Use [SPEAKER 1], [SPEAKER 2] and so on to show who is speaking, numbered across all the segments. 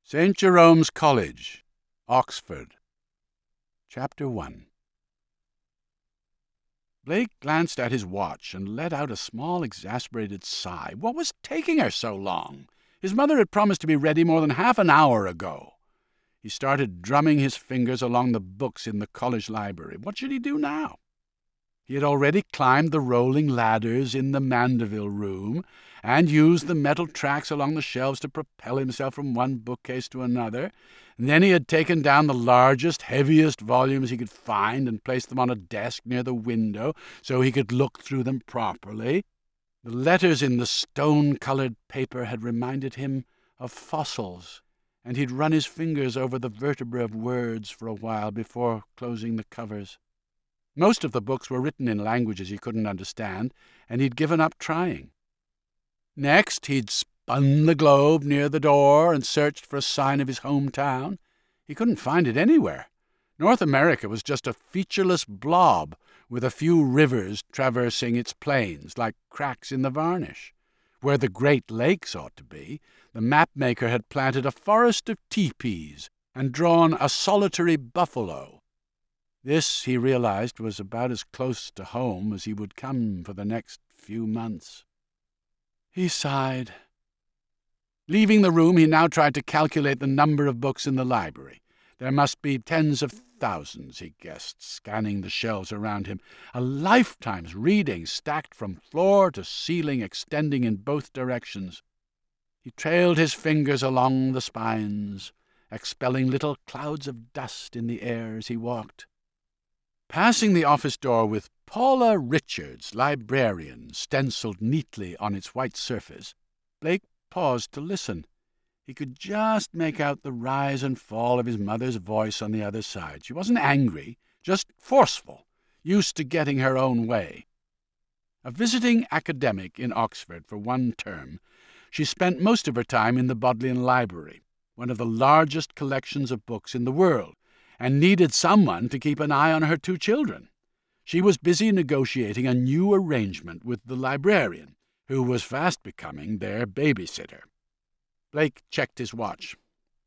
[SPEAKER 1] St. Jerome's College, Oxford. Chapter 1. Blake glanced at his watch and let out a small, exasperated sigh. What was taking her so long? His mother had promised to be ready more than half an hour ago. He started drumming his fingers along the books in the college library. What should he do now? He had already climbed the rolling ladders in the Mandeville room, and used the metal tracks along the shelves to propel himself from one bookcase to another. And then he had taken down the largest, heaviest volumes he could find and placed them on a desk near the window so he could look through them properly. The letters in the stone-coloured paper had reminded him of fossils, and he'd run his fingers over the vertebrae of words for a while before closing the covers. Most of the books were written in languages he couldn't understand, and he'd given up trying. Next, he'd spun the globe near the door and searched for a sign of his hometown. He couldn't find it anywhere. North America was just a featureless blob, with a few rivers traversing its plains like cracks in the varnish. Where the Great Lakes ought to be, the mapmaker had planted a forest of teepees and drawn a solitary buffalo. This, he realized, was about as close to home as he would come for the next few months. He sighed. Leaving the room, he now tried to calculate the number of books in the library. There must be tens of thousands, he guessed, scanning the shelves around him. A lifetime's reading stacked from floor to ceiling, extending in both directions. He trailed his fingers along the spines, expelling little clouds of dust in the air as he walked. Passing the office door with Paula Richards, librarian, stenciled neatly on its white surface, Blake paused to listen. He could just make out the rise and fall of his mother's voice on the other side. She wasn't angry, just forceful, used to getting her own way. A visiting academic in Oxford for one term, she spent most of her time in the Bodleian Library, one of the largest collections of books in the world, and needed someone to keep an eye on her two children. She was busy negotiating a new arrangement with the librarian, who was fast becoming their babysitter. Blake checked his watch.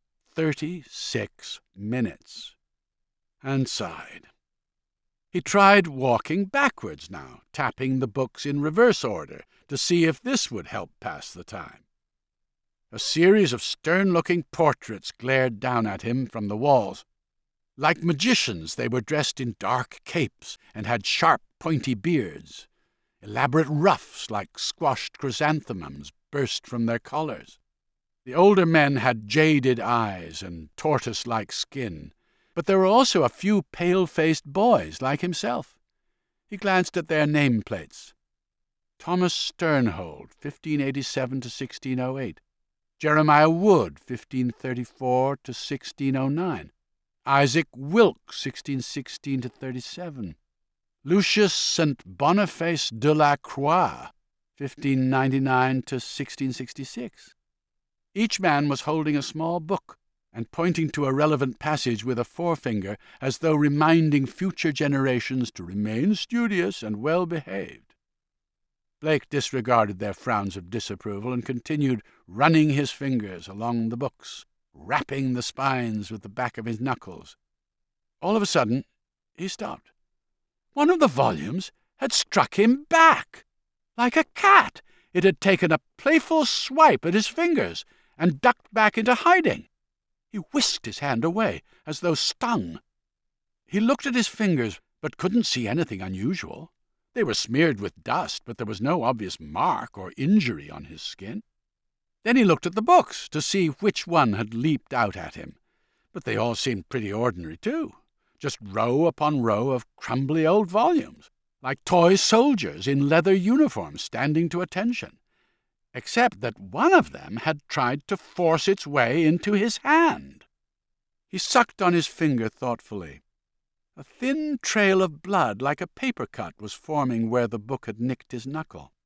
[SPEAKER 1] 36 minutes. And sighed. He tried walking backwards now, tapping the books in reverse order to see if this would help pass the time. A series of stern-looking portraits glared down at him from the walls. Like magicians, they were dressed in dark capes and had sharp, pointy beards. Elaborate ruffs, like squashed chrysanthemums, burst from their collars. The older men had jaded eyes and tortoise-like skin, but there were also a few pale-faced boys like himself. He glanced at their nameplates. Thomas Sternhold, 1587 to 1608. Jeremiah Wood, 1534 to 1609. Isaac Wilkes, 1616 to 37. Lucius St. Boniface de la Croix, 1599 to 1666. Each man was holding a small book and pointing to a relevant passage with a forefinger as though reminding future generations to remain studious and well-behaved. Blake disregarded their frowns of disapproval and continued running his fingers along the books, rapping the spines with the back of his knuckles. All of a sudden, he stopped. One of the volumes had struck him back. Like a cat, it had taken a playful swipe at his fingers and ducked back into hiding. He whisked his hand away, as though stung. He looked at his fingers, but couldn't see anything unusual. They were smeared with dust, but there was no obvious mark or injury on his skin. Then he looked at the books to see which one had leaped out at him, but they all seemed pretty ordinary too, just row upon row of crumbly old volumes, like toy soldiers in leather uniforms standing to attention, except that one of them had tried to force its way into his hand. He sucked on his finger thoughtfully. A thin trail of blood, like a paper cut, was forming where the book had nicked his knuckle.